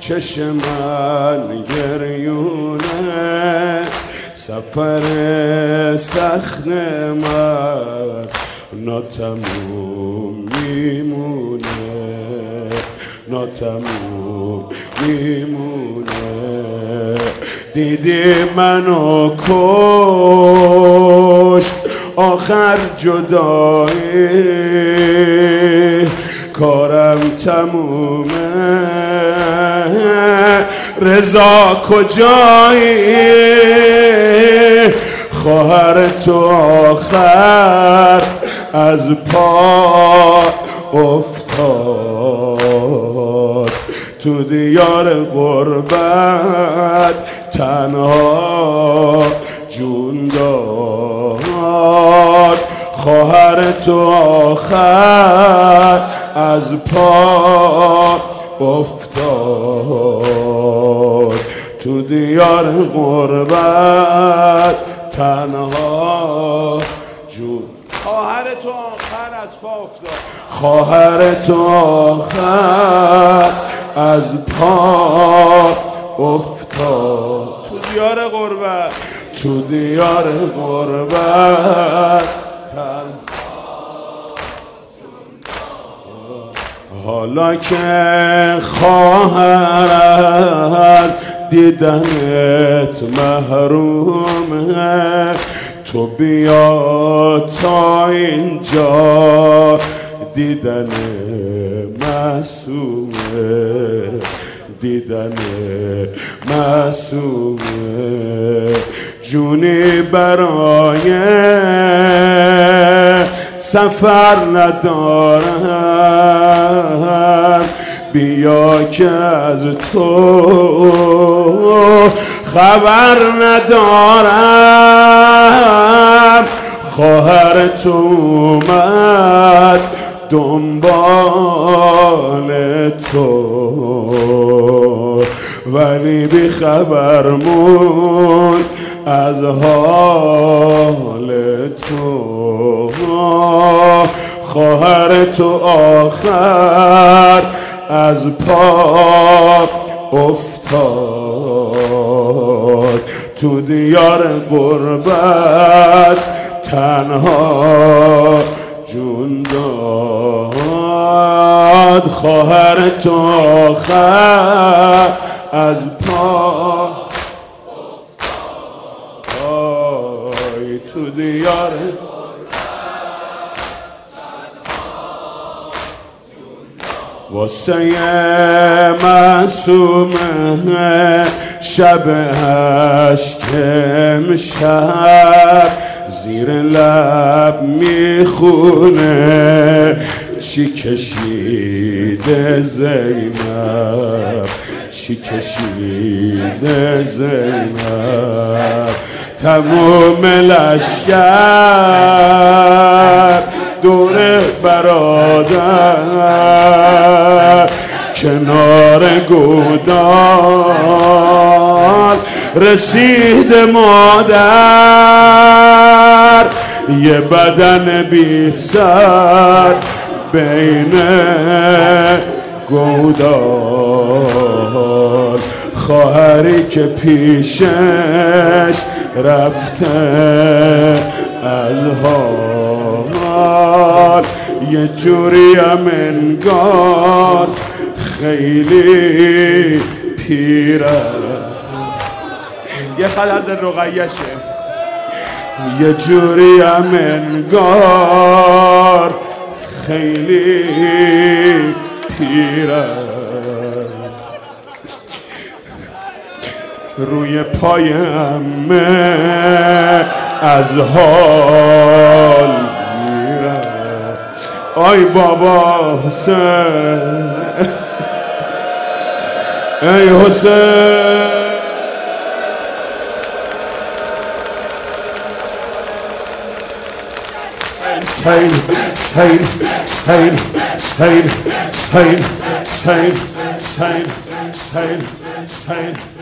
چش من گریونه سفر سخت من ناتموم میمونه ناتموم میمونه دیدی منو کشت آخر جدایی کارم تمومه رضا کجایی خواهر تو آخر از پا افتاد تو دیار غربت تنها جون داد خواهر تو آخر از پا افتاد تو دیار غربت تنها جون خواهر تو آخر از پا افتاد خواهر تو آخر از پا افتاد تو دیار غربت تو دیار غربت حالا که خواهر دیدنت محرومه تو بیا تا اینجا دیدن معصومه دیدن معصومه جونی برای سفر ندارم بیا که از تو خبر ندارم خواهر تو اومد دنبال تو ولی بی خبر مون از حال تو خواهر تو آخر از پا افتاد تو دیار غربت تنها جون داد خواهر تو آخر از پا افتاد تو دیار واسه معصومه شب اشک امشب زیر لب میخونه چی کشیده زینب چی کشیده زینب تموم لشکر دور برادر کنار گودال رسید مادر یه بدن بی سر بین گودال خواهری که پیشش رفته از حال یه جوریم انگار خیلی پیر است یه خلاص رقیشه یه جوریم انگار خیلی پیر است روی پای عمه از حال میره آی بابا حسین ای حسین سین سین سین سین سین سین سین سین سین